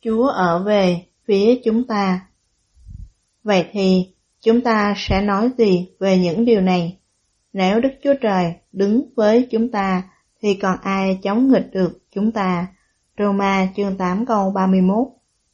Chúa ở về phía chúng ta. Vậy thì chúng ta sẽ nói gì về những điều này? Nếu Đức Chúa Trời đứng với chúng ta thì còn ai chống nghịch được chúng ta? Roma chương 8 câu 31.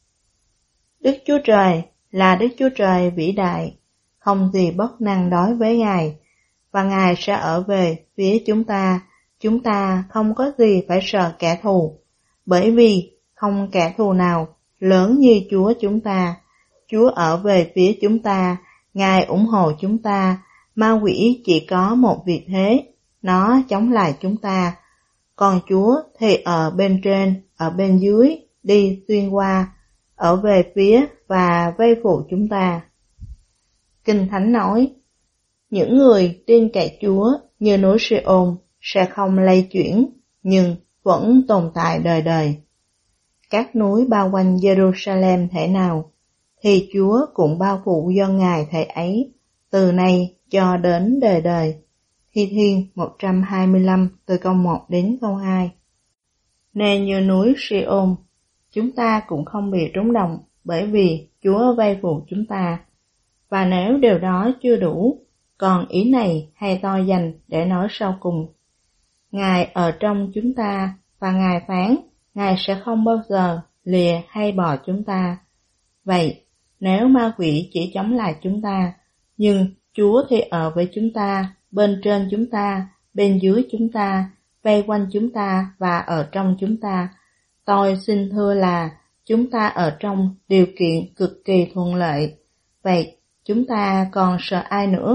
Đức Chúa Trời là Đức Chúa Trời vĩ đại, không gì bất năng đối với Ngài, và Ngài sẽ ở về phía chúng ta không có gì phải sợ kẻ thù, bởi vì không kẻ thù nào lớn như Chúa chúng ta. Chúa ở về phía chúng ta, Ngài ủng hộ chúng ta, ma quỷ chỉ có một việc thế, nó chống lại chúng ta. Còn Chúa thì ở bên trên, ở bên dưới, đi xuyên qua, ở về phía và vây phụ chúng ta. Kinh Thánh nói, những người tin cậy Chúa như núi Siôn sẽ không lay chuyển, nhưng vẫn tồn tại đời đời. Các núi bao quanh Jerusalem thể nào, thì Chúa cũng bao phủ dân Ngài thể ấy, từ nay cho đến đời đời. Thi Thiên 125 từ câu 1 đến câu 2. Nên như núi Siôn, chúng ta cũng không bị rúng động, bởi vì Chúa vây phụ chúng ta. Và nếu điều đó chưa đủ, còn ý này hay to dành để nói sau cùng. Ngài ở trong chúng ta, và Ngài phán, Ngài sẽ không bao giờ lìa hay bỏ chúng ta. Vậy, nếu ma quỷ chỉ chống lại chúng ta, nhưng Chúa thì ở với chúng ta, bên trên chúng ta, bên dưới chúng ta, vây quanh chúng ta và ở trong chúng ta, tôi xin thưa là chúng ta ở trong điều kiện cực kỳ thuận lợi. Vậy, chúng ta còn sợ ai nữa?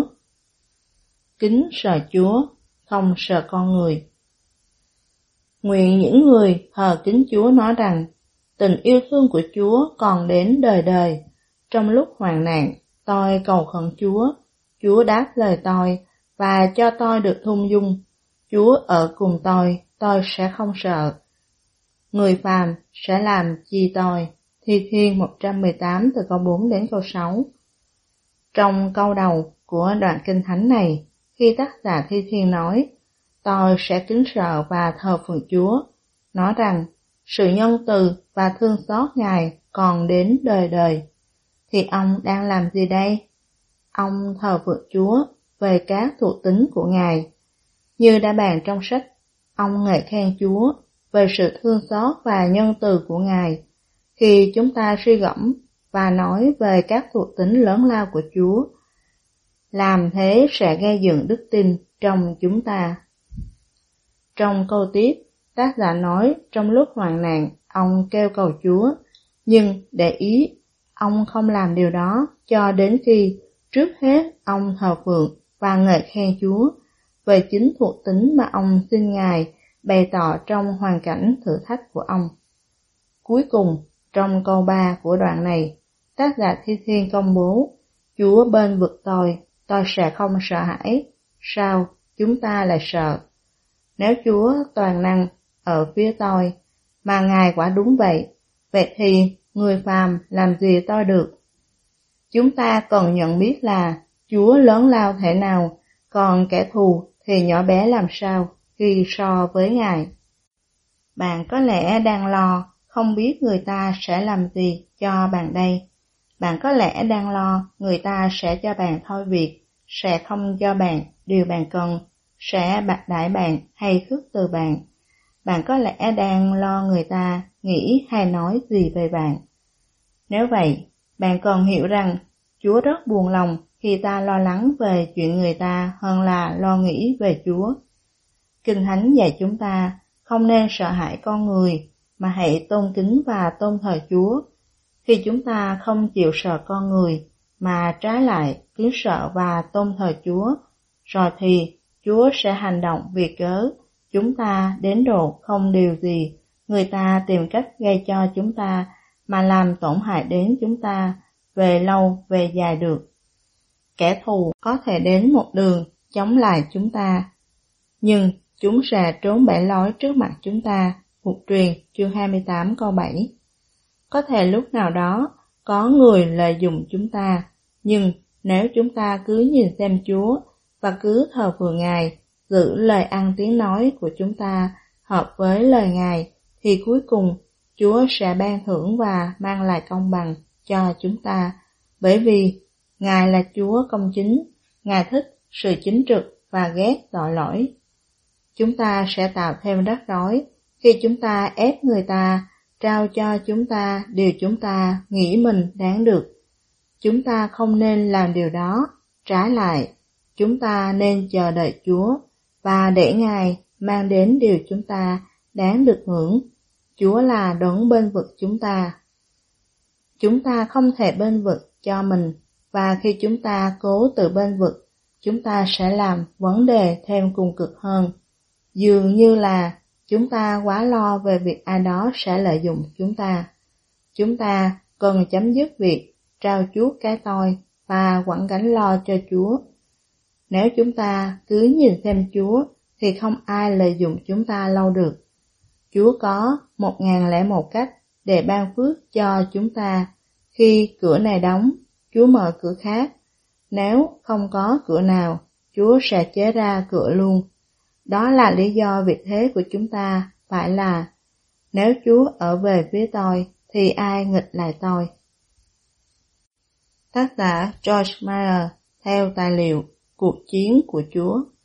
Kính sợ Chúa, không sợ con người. Nguyện những người thờ kính Chúa nói rằng, tình yêu thương của Chúa còn đến đời đời. Trong lúc hoạn nạn, tôi cầu khẩn Chúa, Chúa đáp lời tôi và cho tôi được thung dung. Chúa ở cùng tôi sẽ không sợ. Người phàm sẽ làm chi tôi? Thi Thiên 118 từ câu 4 đến câu 6. Trong câu đầu của đoạn kinh thánh này, khi tác giả Thi Thiên nói, tôi sẽ kính sợ và thờ phượng Chúa, nói rằng sự nhân từ và thương xót Ngài còn đến đời đời, thì ông đang làm gì đây? Ông thờ phượng Chúa về các thuộc tính của Ngài. Như đã bàn trong sách, ông ngợi khen Chúa về sự thương xót và nhân từ của Ngài. Khi chúng ta suy gẫm và nói về các thuộc tính lớn lao của Chúa, làm thế sẽ gây dựng đức tin trong chúng ta. Trong câu tiếp, tác giả nói trong lúc hoạn nạn, ông kêu cầu Chúa, nhưng để ý, ông không làm điều đó cho đến khi trước hết ông thờ phượng và ngợi khen Chúa về chính thuộc tính mà ông xin Ngài bày tỏ trong hoàn cảnh thử thách của ông. Cuối cùng, trong câu 3 của đoạn này, tác giả Thi Thiên công bố, Chúa bên vực tôi sẽ không sợ hãi. Sao chúng ta lại sợ? Nếu Chúa toàn năng ở phía tôi, mà Ngài quả đúng vậy, vậy thì người phàm làm gì tôi được? Chúng ta cần nhận biết là Chúa lớn lao thể nào, còn kẻ thù thì nhỏ bé làm sao khi so với Ngài. Bạn có lẽ đang lo, không biết người ta sẽ làm gì cho bạn đây. Bạn có lẽ đang lo người ta sẽ cho bạn thôi việc, sẽ không cho bạn điều bạn cần, sẽ bạc đãi bạn hay khước từ bạn. Bạn có lẽ đang lo người ta nghĩ hay nói gì về bạn. Nếu vậy, bạn cần hiểu rằng Chúa rất buồn lòng khi ta lo lắng về chuyện người ta hơn là lo nghĩ về Chúa. Kinh Thánh dạy chúng ta không nên sợ hãi con người, mà hãy tôn kính và tôn thờ Chúa. Khi chúng ta không chịu sợ con người, mà trái lại kính sợ và tôn thờ Chúa, rồi thì Chúa sẽ hành động vì cớ chúng ta đến độ không điều gì người ta tìm cách gây cho chúng ta mà làm tổn hại đến chúng ta về lâu về dài được. Kẻ thù có thể đến một đường chống lại chúng ta, nhưng chúng sẽ trốn bẻ lối trước mặt chúng ta. Mục truyền chương 28 câu 7. Có thể lúc nào đó có người lợi dụng chúng ta, nhưng nếu chúng ta cứ nhìn xem Chúa và cứ thờ phượng Ngài, giữ lời ăn tiếng nói của chúng ta hợp với lời Ngài, thì cuối cùng Chúa sẽ ban thưởng và mang lại công bằng cho chúng ta, bởi vì Ngài là Chúa công chính, Ngài thích sự chính trực và ghét tội lỗi. Chúng ta sẽ tạo thêm rắc rối khi chúng ta ép người ta trao cho chúng ta điều chúng ta nghĩ mình đáng được. Chúng ta không nên làm điều đó, trái lại, chúng ta nên chờ đợi Chúa và để Ngài mang đến điều chúng ta đáng được hưởng. Chúa là đấng bênh vực chúng ta. Chúng ta không thể bênh vực cho mình, và khi chúng ta cố tự bênh vực, chúng ta sẽ làm vấn đề thêm cùng cực hơn. Dường như là chúng ta quá lo về việc ai đó sẽ lợi dụng chúng ta. Chúng ta cần chấm dứt việc trao chuốt cái tôi và quẳng gánh lo cho Chúa. Nếu chúng ta cứ nhìn xem Chúa thì không ai lợi dụng chúng ta lâu được. Chúa có 1001 cách để ban phước cho chúng ta. Khi cửa này đóng, Chúa mở cửa khác. Nếu không có cửa nào, Chúa sẽ chế ra cửa luôn. Đó là lý do vị thế của chúng ta phải là: nếu Chúa ở về phía tôi, thì ai nghịch lại tôi? Tác giả George Meyer theo tài liệu Cuộc chiến của Chúa.